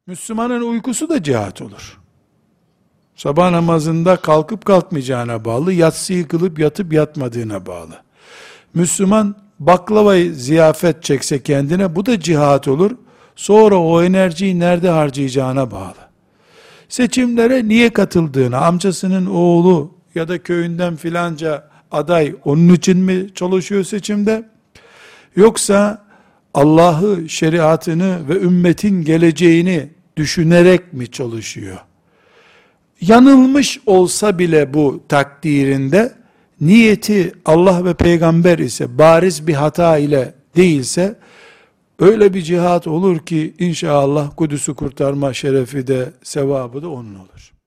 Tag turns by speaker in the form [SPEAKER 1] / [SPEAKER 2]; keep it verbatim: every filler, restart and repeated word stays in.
[SPEAKER 1] Müslümanın uykusu da cihat olur. Sabah namazında kalkıp kalkmayacağına bağlı, yatsıyı kılıp yatıp yatmadığına bağlı. Müslüman baklavayı ziyafet çekse kendine, bu da cihat olur. Sonra o enerjiyi nerede harcayacağına bağlı. Seçimlere niye katıldığına, amcasının oğlu ya da köyünden filanca aday onun için mi çalışıyor seçimde? Yoksa Allah'ı, şeriatını ve ümmetin geleceğini düşünerek mi çalışıyor? Yanılmış olsa bile bu takdirinde, niyeti Allah ve peygamber ise, bariz bir hata ile değilse, öyle bir cihat olur ki inşallah Kudüs'ü kurtarma şerefi de sevabı da onun olur.